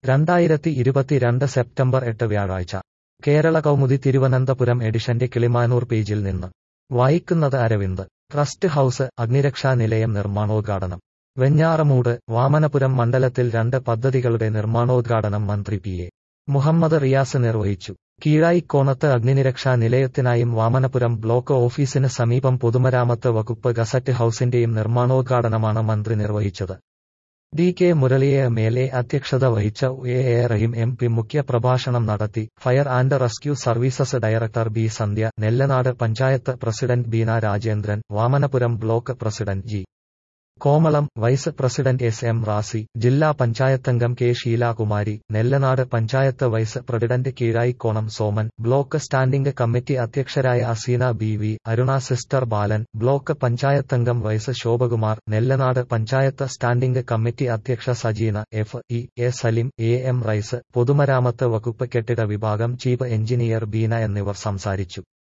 2022 September 8 വ്യാഴാഴ്ച കേരള കൗമുദി തിരുവനന്തപുരം എഡിഷന്റെ കിളിമാനൂർ പേജിൽ നിന്ന് വായിക്കുന്നത് അരവിന്ദ്. ട്രസ്റ്റ് ഹൌസ് അഗ്നിരക്ഷാ നിലയം നിർമ്മാണോദ്ഘാടനം. വെഞ്ഞാറമൂട്. വാമനപുരം മണ്ഡലത്തിൽ 2 പദ്ധതികളുടെ നിർമ്മാണോദ്ഘാടനം മന്ത്രി പി. എ. മുഹമ്മദ് റിയാസ് നിർവഹിച്ചു. കീഴായിക്കോണത്ത് അഗ്നിരക്ഷാ നിലയത്തിനായും വാമനപുരം ബ്ലോക്ക് ഓഫീസിന് സമീപം പൊതുമരാമത്ത് വകുപ്പ് ഗസറ്റ് ഹൌസിന്റെയും നിർമ്മാണോദ്ഘാടനമാണ് മന്ത്രി നിർവഹിച്ചത്. ഡി. കെ. മുരളി എം.എൽ.എ അധ്യക്ഷത വഹിച്ച എ. Rahim MP. മുഖ്യ പ്രഭാഷണം നടത്തി. Fire and rescue services director B. Sandhya, Nellanad panchayat president Beena Rajendran, Vamanapuram block president G. Komalam, vice president S. M. Razi, ജില്ലാ പഞ്ചായത്തംഗം K. Sheelakumari, Nellanad panchayat vice president Keezhayikkonam Soman, block standing committee അധ്യക്ഷരായ Aseena B. V, Aruna sister Balan, block പഞ്ചായത്തംഗം V Shobhakumar, Nellanad panchayat standing committee അധ്യക്ഷ Sajeena F. E. A. Salim, A. M. Rais, പൊതുമരാമത്ത് വകുപ്പ് കെട്ടിട വിഭാഗം chief engineer Beena എന്നിവർ സംസാരിച്ചു.